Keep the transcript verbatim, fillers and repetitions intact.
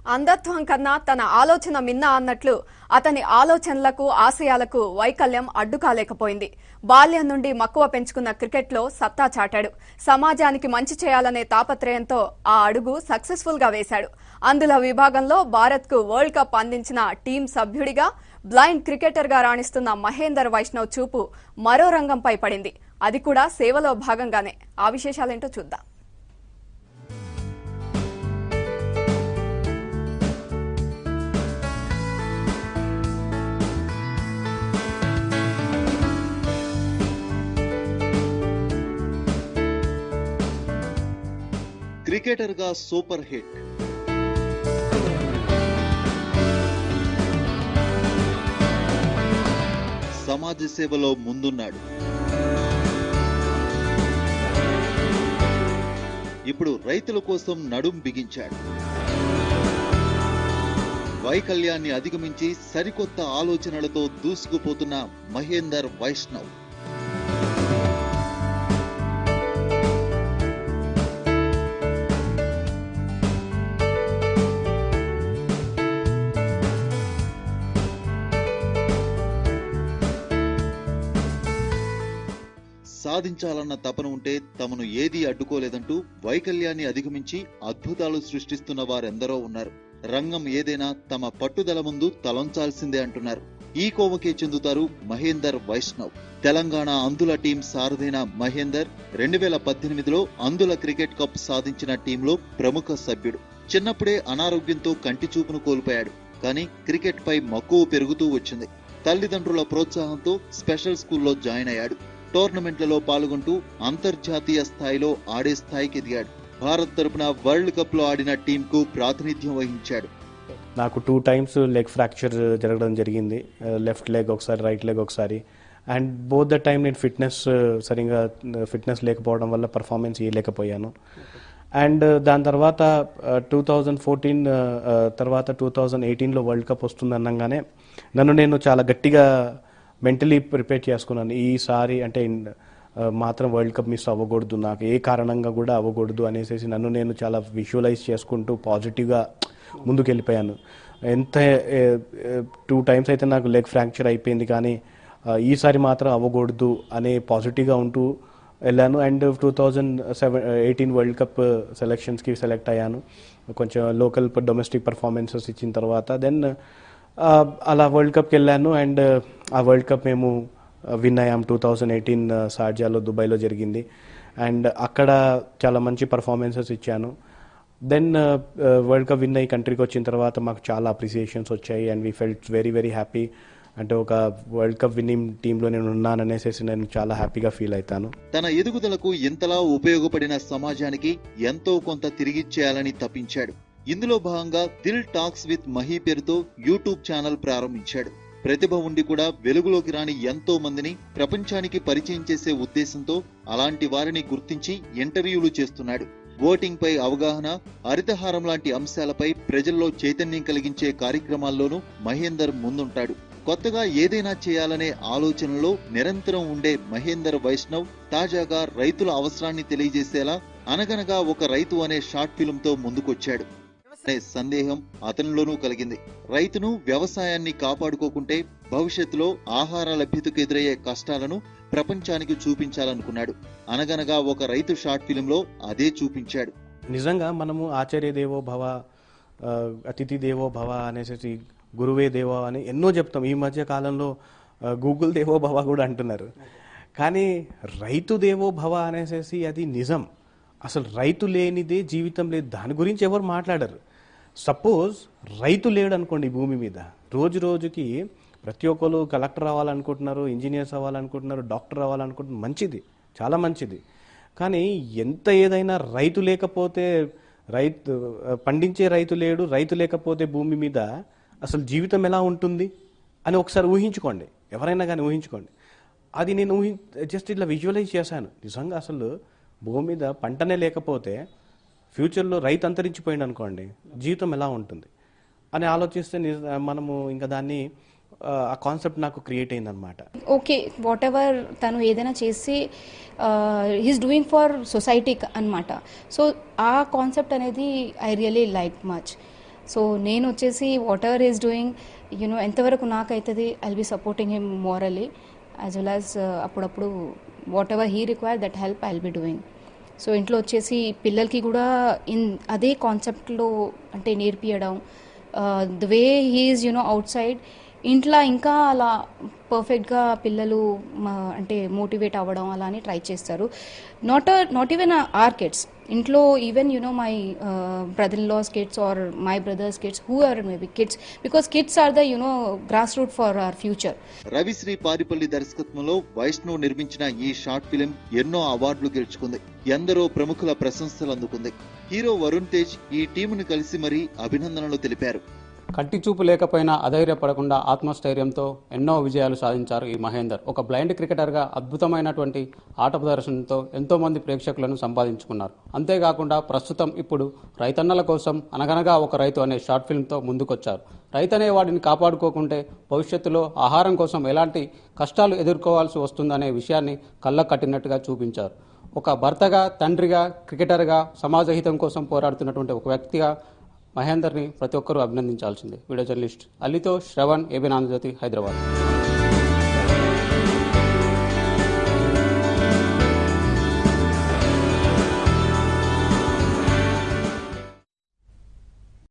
అంధత్వం కన్నా తన ఆలోచన మిన్న అన్నట్లు అతని ఆలోచనలకు ఆశయాలకు వైకల్యం అడ్డు కాలేకపోయింది. బాల్యం నుండి మక్కువ పెంచుకున్న క్రికెట్లో సత్తా చాటాడు. సమాజానికి మంచి చేయాలనే తాపత్రయంతో ఆ అడుగు సక్సెస్ఫుల్ గా వేశాడు. అందుల విభాగంలో భారత్ కు వరల్డ్ కప్ అందించిన టీం సభ్యుడిగా బ్లైండ్ క్రికెటర్ గా రాణిస్తున్న మహేందర్ వైష్ణవ్ చూపు మరో రంగంపై పడింది. అది కూడా సేవలో భాగంగానే. ఆ విశేషాలేంటో చూద్దాం. క్రికెటర్ గా సూపర్ హిట్, సమాజ సేవలో ముందున్నాడు. ఇప్పుడు రైతుల కోసం నడుం బిగించాడు. వైకల్యాన్ని అధిగమించి సరికొత్త ఆలోచనలతో దూసుకుపోతున్న మహేందర్ వైష్ణవ్. సాధించాలన్న తపన ఉంటే తమను ఏదీ అడ్డుకోలేదంటూ వైకల్యాన్ని అధిగమించి అద్భుతాలు సృష్టిస్తున్న వారెందరో ఉన్నారు. రంగం ఏదైనా తమ పట్టుదల ముందు తలొంచాల్సిందే అంటున్నారు. ఈ కోవకే చెందుతారు మహేందర్ వైష్ణవ్. తెలంగాణ అందుల టీం సారథైన మహేందర్ రెండు వేల పద్దెనిమిదిలో అందుల క్రికెట్ కప్ సాధించిన టీంలో ప్రముఖ సభ్యుడు. చిన్నప్పుడే అనారోగ్యంతో కంటి చూపును కోల్పోయాడు. కానీ క్రికెట్ పై మక్కువ పెరుగుతూ వచ్చింది. తల్లిదండ్రుల ప్రోత్సాహంతో స్పెషల్ స్కూల్లో జాయిన్ అయ్యాడు. టోర్నమెంట్లలో పాల్గొంటూ అంతర్జాతీయ స్థాయిలో ఆడే స్థాయికి ఎదిగాడు. భారత్ తరపున వరల్డ్ కప్ లో ఆడిన టీం కు ప్రాతినిధ్యం వహించాడు. నాకు టూ టైమ్స్ లెగ్ ఫ్రాక్చర్ జరగడం జరిగింది. లెఫ్ట్ లెగ్ ఒకసారి, రైట్ లెగ్ ఒకసారి. అండ్ బోత్ ద టైం నేను ఫిట్నెస్ సరిగా ఫిట్నెస్ లేకపోవడం వల్ల పర్ఫార్మెన్స్ ఇవ్వలేకపోయాను. అండ్ దాని తర్వాత టూ థౌజండ్ ఫోర్టీన్ తర్వాత టూ థౌజండ్ ఎయిటీన్లో వరల్డ్ కప్ వస్తుంది అనగానే నన్ను నేను చాలా గట్టిగా మెంటలీ ప్రిపేర్ చేసుకున్నాను. ఈసారి అంటే మాత్రం వరల్డ్ కప్ మిస్ అవ్వకూడదు, నాకు ఏ కారణంగా కూడా అవ్వకూడదు అనేసి నన్ను నేను చాలా విజువలైజ్ చేసుకుంటూ పాజిటివ్గా ముందుకు వెళ్ళిపోయాను. ఎంత టూ టైమ్స్ అయితే నాకు లెగ్ ఫ్రాక్చర్ అయిపోయింది, కానీ ఈసారి మాత్రం అవ్వకూడదు అనే పాజిటివ్గా ఉంటూ వెళ్ళాను. And two thousand seven eighteen world cup సెలెక్షన్స్కి సెలెక్ట్ అయ్యాను. కొంచెం లోకల్ డొమెస్టిక్ పర్ఫార్మెన్సెస్ ఇచ్చిన తర్వాత దెన్ అలా వరల్డ్ కప్కి వెళ్ళాను. అండ్ ఆ వరల్డ్ కప్ మేము విన్ అయ్యాం. టూ థౌజండ్ ఎయిటీన్ షార్జాలో, దుబాయ్లో జరిగింది. అండ్ అక్కడ చాలా మంచి పర్ఫార్మెన్సెస్ ఇచ్చాను. దెన్ వరల్డ్ కప్ విన్ అయ్యి కంట్రీకి వచ్చిన తర్వాత మాకు చాలా అప్రిసియేషన్స్ వచ్చాయి. And we felt very very happy. అంటే ఒక వరల్డ్ కప్ విన్నింగ్ టీంలో నేను ఉన్నాననేసి నేను చాలా హ్యాపీగా ఫీల్ అవుతాను. తన ఎదుగుదలకు ఎంతలా ఉపయోగపడిన సమాజానికి ఎంతో కొంత తిరిగిచ్చేయాలని తప్పించాడు. ఇందులో భాగంగా దిల్ టాక్స్ విత్ మహీ పేరుతో యూట్యూబ్ ఛానల్ ప్రారంభించాడు. ప్రతిభ ఉండి కూడా వెలుగులోకి రాని ఎంతో మందిని ప్రపంచానికి పరిచయం చేసే ఉద్దేశంతో అలాంటి వారిని గుర్తించి ఇంటర్వ్యూలు చేస్తున్నాడు. ఓటింగ్ పై అవగాహన, హరితహారం లాంటి అంశాలపై ప్రజల్లో చైతన్యం కలిగించే కార్యక్రమాల్లోనూ మహేందర్ ముందుంటాడు. కొత్తగా ఏదైనా చేయాలనే ఆలోచనలో నిరంతరం ఉండే మహేందర్ వైష్ణవ్ తాజాగా రైతుల అవసరాన్ని తెలియజేసేలా అనగనగా ఒక రైతు అనే షార్ట్ ఫిల్మ్ తో ముందుకొచ్చాడు. అనే సందేహం అతనిలోనూ కలిగింది. రైతును, వ్యవసాయాన్ని కాపాడుకోకుంటే భవిష్యత్తులో ఆహార లభ్యతకు ఎదురయ్యే కష్టాలను ప్రపంచానికి చూపించాలనుకున్నాడు. అనగనగా ఒక రైతు షార్ట్ ఫిల్మ్ లో అదే చూపించాడు. నిజంగా మనము ఆచార్య దేవో భవ, అతిథి దేవో భవ అనేసి, గురువే దేవో అని ఎన్నో చెప్తాం. ఈ మధ్య కాలంలో గూగుల్ దేవో భవ కూడా అంటున్నారు. కానీ రైతు దేవో భవ అనేసి అది నిజం. అసలు రైతు లేనిదే జీవితం లేదు. దాని గురించి ఎవరు మాట్లాడరు. సపోజ్ రైతు లేడు అనుకోండి ఈ భూమి మీద, రోజు రోజుకి ప్రతి ఒక్కరు కలెక్టర్ అవ్వాలనుకుంటున్నారు, ఇంజనీర్స్ అవ్వాలనుకుంటున్నారు, డాక్టర్ అవ్వాలనుకుంటున్నారు. మంచిది, చాలా మంచిది. కానీ ఎంత ఏదైనా రైతు లేకపోతే, రైతు పండించే రైతు లేడు, రైతు లేకపోతే భూమి మీద అసలు జీవితం ఎలా ఉంటుంది అని ఒకసారి ఊహించుకోండి. ఎవరైనా కానీ ఊహించుకోండి. అది నేను ఊహి జస్ట్ ఇట్లా విజువలైజ్ చేశాను. నిజంగా అసలు భూమి మీద పంటనే లేకపోతే ఫ్యూచర్లో రైతు అంతరించిపోయింది అనుకోండి, జీవితం ఎలా ఉంటుంది అని ఆలోచిస్తే మనము ఇంకా దాన్ని ఆ కాన్సెప్ట్ నాకు క్రియేట్ అయింది అనమాట. ఓకే, వాట్ ఎవర్ తను ఏదైనా చేసి హీస్ డూయింగ్ ఫర్ సొసైటీ అనమాట. సో ఆ కాన్సెప్ట్ అనేది I really like much. So నేను వచ్చేసి whatever is doing you know ఎంతవరకు నాకైతుంది I'll be supporting him morally as well as అప్పుడప్పుడు whatever he require that help I'll be doing. So ఇంట్లో వచ్చేసి పిల్లలకి కూడా ఇన్ అదే కాన్సెప్ట్లో అంటే నేర్పియడం, the way he's you know outside ఇంట్లో ఇంకా అలా పర్ఫెక్ట్గా పిల్లలు అంటే మోటివేట్ అవ్వడం అలా అని ట్రై చేస్తారు. Not not even our kids, ఇంట్లో even you know my brother in law's kids or my brother's kids who are maybe kids, because kids are the you know grass root for our future. Ravishri Paripalli దర్శకత్వంలో వైష్ణవ్ నిర్మించిన ఈ short film ఎన్నో అవార్డులు గెలుచుకుంది, ఎందరో ప్రముఖుల ప్రశంసలు అందుకుంది. హీరో వరుణ్ తేజ్ ఈ టీమును కలిసి మరీ అభినందనలు తెలిపారు. కంటి చూపు లేకపోయినా అధైర్యపడకుండా ఆత్మస్థైర్యంతో ఎన్నో విజయాలు సాధించారు ఈ మహేందర్. ఒక బ్లైండ్ క్రికెటర్గా అద్భుతమైనటువంటి ఆట ప్రదర్శనతో ఎంతో మంది ప్రేక్షకులను సంపాదించుకున్నారు. అంతేకాకుండా ప్రస్తుతం ఇప్పుడు రైతన్నల కోసం అనగనగా ఒక రైతు అనే షార్ట్ ఫిల్మ్తో ముందుకొచ్చారు. రైతు అనే వాడిని కాపాడుకోకుంటే భవిష్యత్తులో ఆహారం కోసం ఎలాంటి కష్టాలు ఎదుర్కోవాల్సి వస్తుందనే విషయాన్ని కళ్ళకు కట్టినట్టుగా చూపించారు. ఒక భర్తగా, తండ్రిగా, క్రికెటర్గా, సమాజ హితం కోసం పోరాడుతున్నటువంటి ఒక వ్యక్తిగా మహేందర్ని ప్రతి ఒక్కరూ అభినందించాల్సిందే. వీడియో జర్నలిస్ట్ అల్లితో శ్రవణ్, ఏబిఎన్ ఆంధ్రజ్యోతి, హైదరాబాద్.